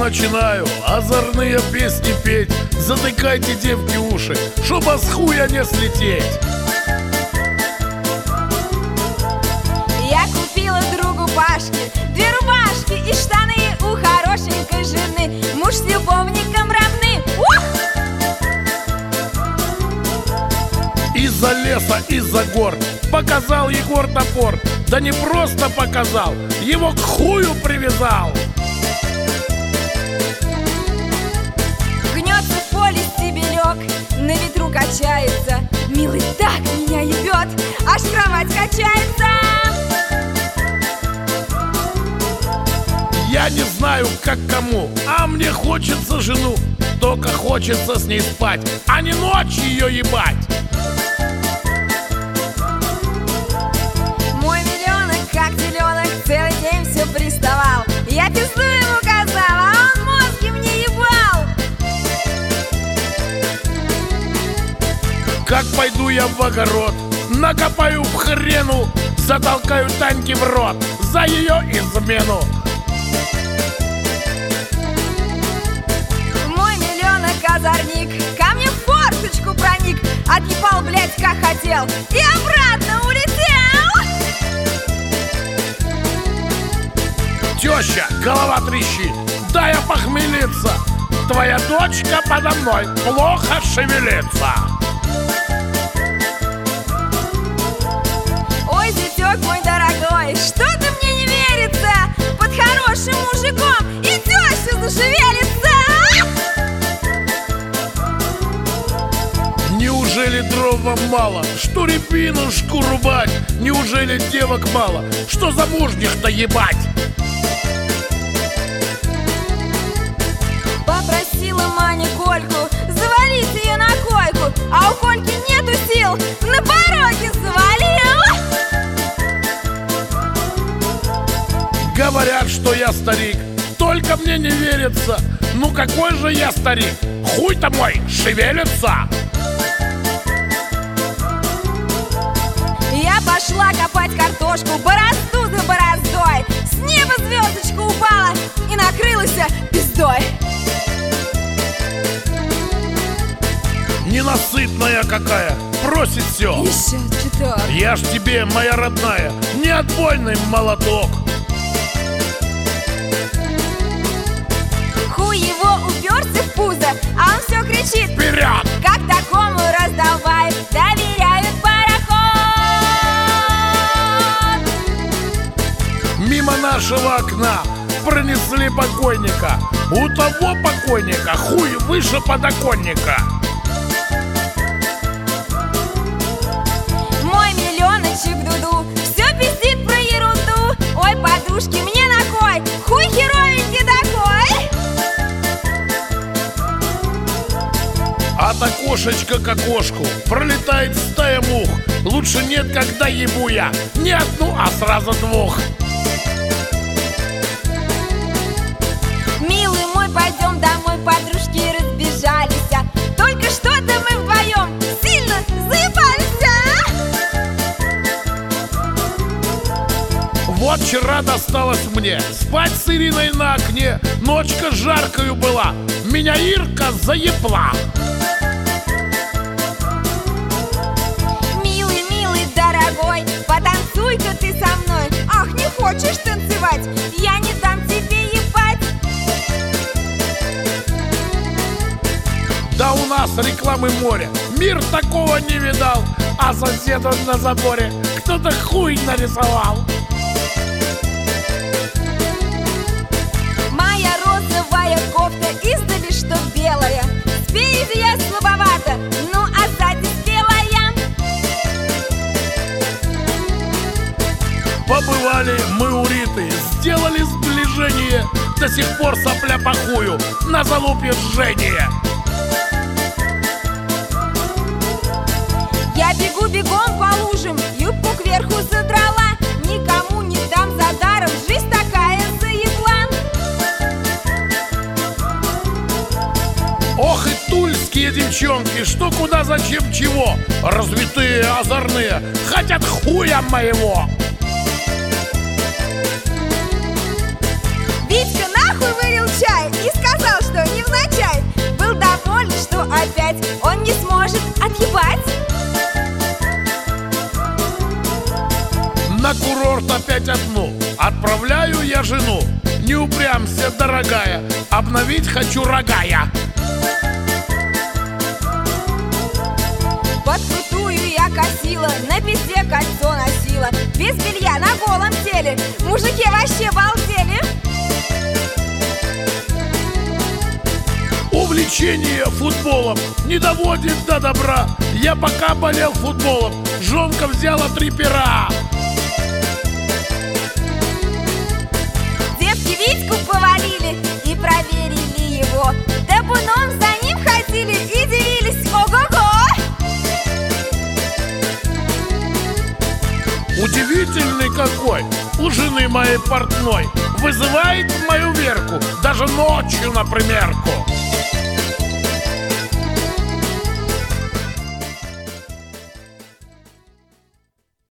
начинаю озорные песни петь. Затыкайте, девки, уши, чтобы с хуя не слететь. Я купила другу Пашке 2 рубашки и штаны у хорошенькой жены. Муж с любовником равны. Ух! Из-за леса, из-за гор показал Егор топор. Да не просто показал, его к хую привязал. Гнется в поле стебелек, на ветру качается. Милый так меня ебет, аж кровать качается. Я не знаю, как кому, а мне хочется жену. Только хочется с ней спать, а не ночью ее ебать. Мой миллионок, как теленок, целый день все приставал. Я пизду ему казала, а он мозги мне ебал. Как пойду я в огород, накопаю в хрену, затолкаю Таньке в рот за ее измену. Мой миллионок озорник ко мне в форточку проник, отъебал, блять, как хотел, и обратно улетел. Теща, голова трещит, дай опохмелиться. Твоя дочка подо мной плохо шевелится. Ой, зятёк мой дорогой, что-то мне не верится. Под хорошим мужиком и теща зашевелится. Неужели дров вам мало, что репинушку рубать? Неужели девок мало, что замужних-то ебать? Попросила Маня Кольку завалить ее на койку, а у Кольки нету сил, на пороге завалил. Говорят, что я старик, только мне не верится. Ну какой же я старик? Хуй-то мой шевелится. Я пошла копать картошку, борозду за бороздой. С неба звездочка упала и накрылась пиздой. Ненасытная какая, просит все. Еще чуток. Я ж тебе, моя родная, не отбойный молоток. Хуй его уперся в пузо, а он все кричит: Вперед! как такому раздолбаю доверяют пароход. Мимо нашего окна пронесли покойника. У того покойника хуй выше подоконника. Мой миллионочек Дуду все пиздит про ерунду. Ой, подружки, мне на кой? Хуй херовенький такой. От окошечка к окошку пролетает стая мух. Лучше нет, когда ебу я не одну, а сразу 2. Милый мой, пойдем домой, подружки разбежались. Только что-то мы вдвоем сильно заебались. Вот вчера досталось мне спать с Ириной на окне. Ночка жаркою была, меня Ирка заебла. Милый, милый, дорогой, потанцуй-ка ты со мной. Ах, не хочешь танцевать? Я не дам тебе ебать. Да у нас рекламы море, мир такого не видал. А соседу на заборе кто-то хуй нарисовал. Моя розовая кофта издали, что белая. Спереди я слабовата, ну а сзади белая. Побывали мы у Риты, сделали сближение. До сих пор сопля по хую, на залупе жжение. Я бегу бегом по лужам, юбку кверху задрала. Никому не дам за даром, жизнь такая заебла. Ох и тульские девчонки, что куда, зачем, чего. Развитые, озорные, хотят хуя моего. Витька, нахуй вылил чай и сказал, что невзначай. Был доволен, что опять он не сможет отъебать. На курорт опять одну отправляю я жену. Не упрямься, дорогая, обновить хочу рога я. Под крутую я косила, на пизде кольцо носила. Без белья на голом теле, мужики вообще балдели. Увлечение футболом не доводит до добра. Я пока болел футболом, жонка взяла 3 пера. Девки Витьку повалили и проверили его. Табуном за ним ходили и дивились. Ого-го! Удивительный какой, у жены моей портной. Вызывает мою Верку даже ночью на примерку.